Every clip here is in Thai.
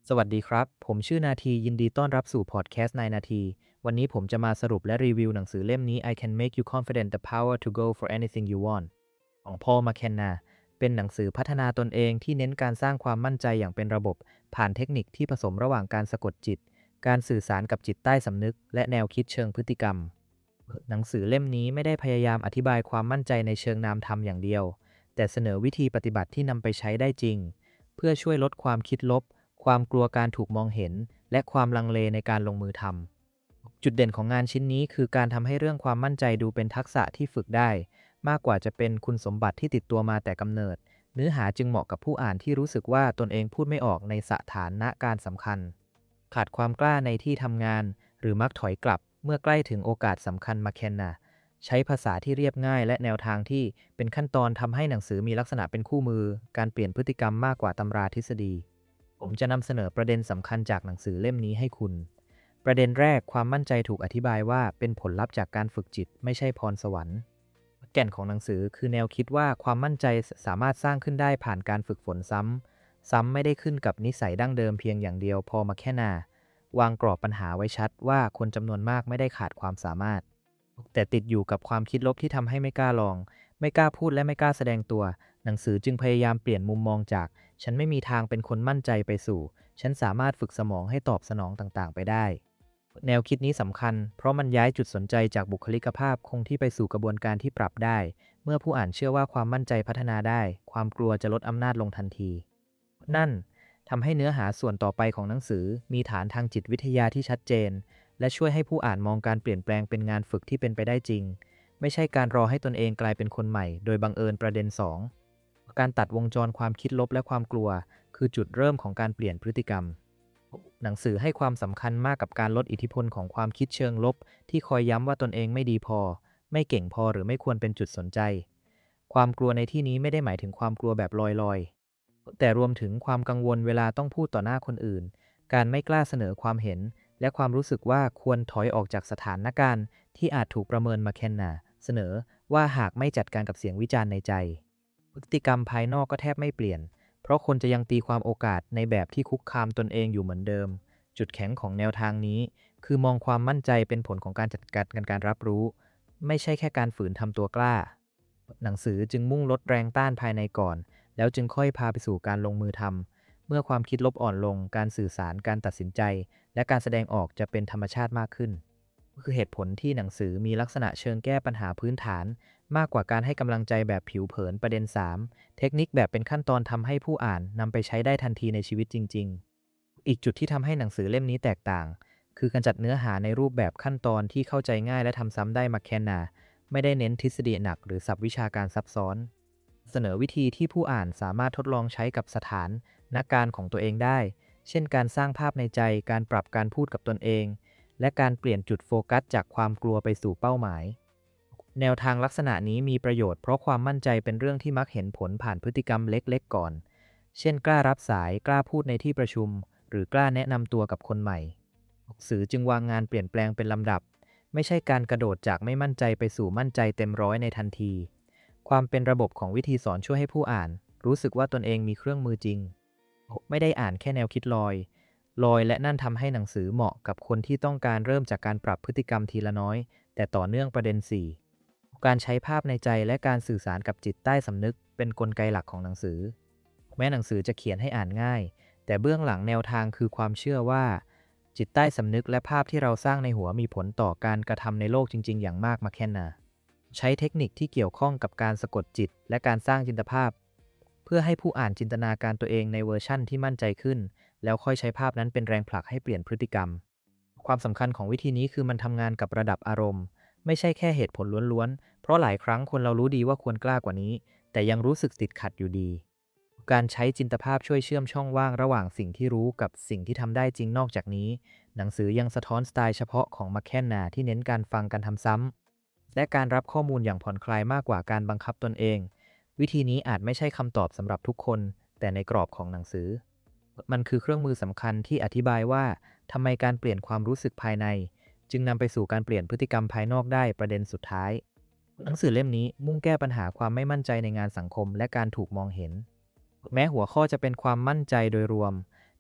สวัสดีครับ ผมชื่อนาทียินดีต้อนรับสู่พอดแคสต์นายนาทีวันนี้ผมจะมาสรุปและรีวิวหนังสือเล่มนี้ I Can Make You Confident The Power to Go for Anything You Want ของพอล มาเคนนาเป็นหนังสือพัฒนาตนเองที่เน้นการสร้างความมั่นใจอย่างเป็นระบบผ่านเทคนิคที่ผสมระหว่างการสะกดจิต การสื่อสารกับจิตใต้สำนึกและแนวคิดเชิงพฤติกรรมหนังสือเล่มนี้ไม่ได้พยายามอธิบายความมั่นใจในเชิงนามธรรมอย่างเดียวแต่เสนอวิธีปฏิบัติที่นำไปใช้ได้จริงเพื่อช่วยลดความคิดลบ ความกลัวการถูกมองเห็นและความลังเลในการลงมือทำจุดเด่นของงานชิ้นนี้คือการทำให้เรื่องความมั่นใจดูเป็นทักษะที่ฝึกได้มากกว่าจะเป็นคุณสมบัติที่ติดตัวมาแต่กำเนิดเนื้อหาจึงเหมาะกับผู้อ่านที่รู้สึกว่าตนเองพูดไม่ออกในสถานะการสำคัญขาดความกล้าในที่ทำงานหรือมักถอยกลับเมื่อใกล้ถึงโอกาสสำคัญมาเคนนาใช้ภาษาที่เรียบง่ายและแนวทางที่เป็นขั้นตอนทำให้หนังสือมีลักษณะเป็นคู่มือการเปลี่ยนพฤติกรรมมากกว่าตำราทฤษฎี ผมจะนำเสนอประเด็นสำคัญจากหนังสือเล่มนี้ให้คุณ ประเด็นแรกความมั่นใจถูกอธิบายว่าเป็นผลลัพธ์จากการฝึกจิตไม่ใช่พรสวรรค์แก่นของหนังสือคือแนวคิดว่าความมั่นใจสามารถสร้างขึ้นได้ผ่านการฝึกฝนซ้ำไม่ได้ขึ้นกับนิสัยดั้งเดิมเพียงอย่างเดียวพอมาแค่นาวางกรอบปัญหาไว้ชัดว่าคนจำนวนมากไม่ได้ขาดความสามารถแต่ติดอยู่กับความคิดลบที่ทำให้ไม่กล้าลองไม่กล้าพูดและไม่กล้าแสดงตัวหนังสือจึงพยายามเปลี่ยนมุมมองจาก ฉันไม่มีทางเป็นคนมั่นใจไปสู่ ฉันสามารถฝึกสมองให้ตอบสนองต่างๆไปได้ แนวคิดนี้สำคัญเพราะมันย้ายจุดสนใจจากบุคลิกภาพคงที่ไปสู่กระบวนการที่ปรับได้ เมื่อผู้อ่านเชื่อว่าความมั่นใจพัฒนาได้ ความกลัวจะลดอำนาจลงทันที นั่นทำให้เนื้อหาส่วนต่อไปของหนังสือมีฐานทางจิตวิทยาที่ชัดเจน และช่วยให้ผู้อ่านมองการเปลี่ยนแปลงเป็นงานฝึกที่เป็นไปได้จริง ไม่ใช่การรอให้ตนเองกลายเป็นคนใหม่โดยบังเอิญประเด็น2การตัดวงจรความคิดลบและความกลัวคือจุดเริ่มของการเปลี่ยนพฤติกรรมหนังสือให้ความสำคัญมากกับการลดอิทธิพลของความคิดเชิงลบที่คอยย้ำว่าตนเองไม่ดีพอไม่เก่งพอหรือไม่ควรเป็นจุดสนใจความกลัวในที่นี้ไม่ได้หมายถึงความกลัวแบบลอยๆแต่รวมถึงความกังวลเวลาต้องพูดต่อหน้าคนอื่นการไม่กล้าเสนอความเห็นและความรู้สึกว่าควรถอยออกจากสถานการณ์ที่อาจถูกประเมินมาเคนนาเสนอว่าหากไม่จัดการกับเสียงวิจารณ์ในใจพฤติกรรมภายนอกก็แทบไม่เปลี่ยนเพราะคนจะยังตีความโอกาสในแบบที่คุกคามตนเองอยู่เหมือนเดิมจุดแข็งของแนวทางนี้คือมองความมั่นใจเป็นผลของการจัดการรับรู้ไม่ใช่แค่การฝืนทำตัวกล้าหนังสือจึงมุ่งลดแรงต้านภายในก่อนแล้วจึงค่อยพาไปสู่การลงมือทำเมื่อความคิดลบอ่อนลงการสื่อสารการตัดสินใจและการแสดงออกจะเป็นธรรมชาติมากขึ้นคือเหตุผลที่หนังสือมีลักษณะเชิงแก้ปัญหาพื้นฐานมากกว่าการให้กำลังใจแบบผิวเผินประเด็น3เทคนิคแบบเป็นขั้นตอนทำให้ผู้อ่านนำไปใช้ได้ทันทีในชีวิตจริงๆอีกจุดที่ทำให้หนังสือเล่มนี้แตกต่างคือการจัดเนื้อหาในรูปแบบขั้นตอนที่เข้าใจง่ายและทำซ้ำได้มาแคนนาไม่ได้เน้นทฤษฎีหนักหรือศัพท์วิชาการซับซ้อนเสนอวิธีที่ผู้อ่านสามารถทดลองใช้กับสถานการณ์ของตัวเองได้เช่นการสร้างภาพในใจการปรับการพูดกับตนเองและการเปลี่ยนจุดโฟกัสจากความกลัวไปสู่เป้าหมาย แนวทางลักษณะนี้มีประโยชน์เพราะความมั่นใจเป็นเรื่องที่มักเห็นผลผ่านพฤติกรรมเล็กๆก่อน เช่นกล้ารับสายกล้าพูดในที่ประชุมหรือกล้าแนะนำตัวกับคนใหม่สื่อจึงวางงานเปลี่ยนแปลงเป็นลำดับไม่ใช่การกระโดดจากไม่มั่นใจไปสู่มั่นใจเต็มร้อยในทันทีความเป็นระบบของวิธีสอนช่วยให้ผู้อ่านรู้สึกว่าตนเองมีเครื่องมือจริงไม่ได้อ่านแค่แนวคิดลอยและนั่นทำให้หนังสือเหมาะกับคนที่ต้องการเริ่มจากการปรับพฤติกรรมทีละน้อยแต่ต่อเนื่องประเด็น4การใช้ภาพในใจและการสื่อสารกับจิตใต้สำนึกเป็นกลไกหลักของหนังสือแม้หนังสือจะเขียนให้อ่านง่ายแต่เบื้องหลังแนวทางคือความเชื่อว่าจิตใต้สำนึกและภาพที่เราสร้างในหัวมีผลต่อการกระทำในโลกจริงๆอย่างมากมาแค่นาใช้เทคนิคที่เกี่ยวข้องกับการสะกดจิตและการสร้างจินตภาพเพื่อให้ผู้อ่านจินตนาการตัวเองในเวอร์ชั่นที่มั่นใจขึ้นแล้วค่อยใช้ภาพนั้นเป็นแรงผลักให้เปลี่ยนพฤติกรรมความสำคัญของวิธีนี้คือมันทำงานกับระดับอารมณ์ไม่ใช่แค่เหตุผลล้วนๆเพราะหลายครั้งคนเรารู้ดีว่าควรกล้ากว่านี้แต่ยังรู้สึกติดขัดอยู่ดีการใช้จินตภาพช่วยเชื่อมช่องว่างระหว่างสิ่งที่รู้กับสิ่งที่ทำได้จริงนอกจากนี้หนังสือยังสะท้อนสไตล์เฉพาะของมาแคนนาที่เน้นการฟังการทำซ้ำและการรับข้อมูลอย่างผ่อนคลายมากกว่าการบังคับตนเองวิธีนี้อาจไม่ใช่คำตอบสำหรับทุกคนแต่ในกรอบของหนังสือมันคือเครื่องมือสำคัญที่อธิบายว่าทำไมการเปลี่ยนความรู้สึกภายในจึงนำไปสู่การเปลี่ยนพฤติกรรมภายนอกได้ประเด็นสุดท้ายหนังสือเล่มนี้มุ่งแก้ปัญหาความไม่มั่นใจในงานสังคมและการถูกมองเห็นแม้หัวข้อจะเป็นความมั่นใจโดยรวมแต่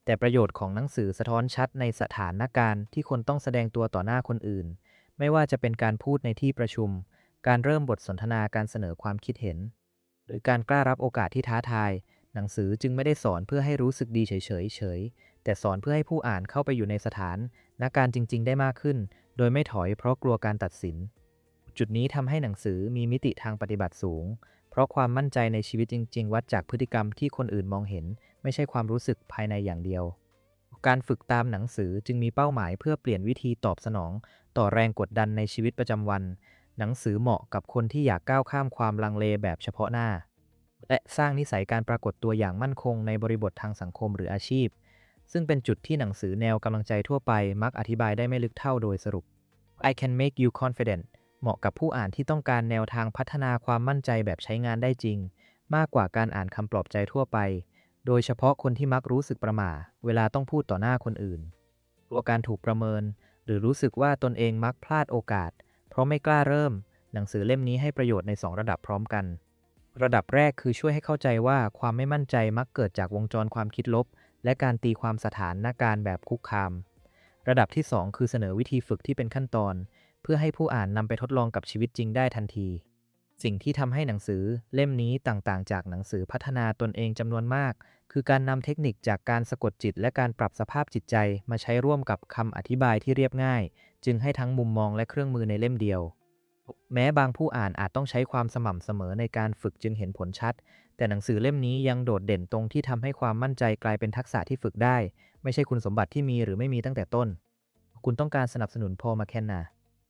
แต่ประโยชน์ของหนังสือสะท้อนชัดในสถานการณ์ที่คนต้องแสดงตัวต่อหน้าคนอื่นไม่ว่าจะเป็นการพูดในที่ประชุมการเริ่มบทสนทนาการเสนอความคิดเห็นหรือการกล้ารับโอกาสที่ท้าทายหนังสือจึงไม่ได้สอนเพื่อให้รู้สึกดีเฉยๆแต่สอนเพื่อให้ผู้อ่านเข้าไปอยู่ในสถานการณ์จริงๆได้มากขึ้นโดยไม่ถอยเพราะกลัวการตัดสินจุดนี้ทำให้หนังสือมีมิติทางปฏิบัติสูงเพราะความมั่นใจในชีวิตจริงๆวัดจากพฤติกรรมที่คนอื่นมองเห็นไม่ใช่ความรู้สึกภายในอย่างเดียวการฝึกตามหนังสือจึงมีเป้าหมายเพื่อเปลี่ยนวิธีตอบสนองต่อแรงกดดันในชีวิตประจำวันหนังสือเหมาะกับคนที่อยากก้าวข้ามความลังเลแบบเฉพาะหน้าและสร้างนิสัยการปรากฏตัวอย่างมั่นคงในบริบททางสังคมหรืออาชีพซึ่งเป็นจุดที่หนังสือแนวกำลังใจทั่วไปมักอธิบายได้ไม่ลึกเท่าโดยสรุป I can make you confident เหมาะกับผู้อ่านที่ต้องการแนวทางพัฒนาความมั่นใจแบบใช้งานได้จริงมากกว่าการอ่านคำปลอบใจทั่วไปโดยเฉพาะคนที่มักรู้สึกประหม่าเวลาต้องพูดต่อหน้าคนอื่นกลัวการถูกประเมินหรือรู้สึกว่าตนเองมักพลาดโอกาสเพราะไม่กล้าเริ่มหนังสือเล่มนี้ให้ประโยชน์ใน2 ระดับพร้อมกันระดับแรกคือช่วยให้เข้าใจว่าความไม่มั่นใจมักเกิดจากวงจรความคิดลบและการตีความสถานการณ์แบบคุกคามระดับที่2คือเสนอวิธีฝึกที่เป็นขั้นตอนเพื่อให้ผู้อ่านนำไปทดลองกับชีวิตจริงได้ทันทีสิ่งที่ทำให้หนังสือเล่มนี้ต่างๆจากหนังสือพัฒนาตนเองจำนวนมากคือการนำเทคนิคจากการสะกดจิตและการปรับสภาพจิตใจมาใช้ร่วมกับคำอธิบายที่เรียบง่ายจึงให้ทั้งมุมมองและเครื่องมือในเล่มเดียวแม้บางผู้อ่านอาจต้องใช้ความสม่ำเสมอในการฝึกจึงเห็นผลชัดแต่หนังสือเล่มนี้ยังโดดเด่นตรงที่ทำให้ความมั่นใจกลายเป็นทักษะที่ฝึกได้ไม่ใช่คุณสมบัติที่มีหรือไม่มีตั้งแต่ต้นคุณต้องการสนับสนุนพอล แมคเคนนา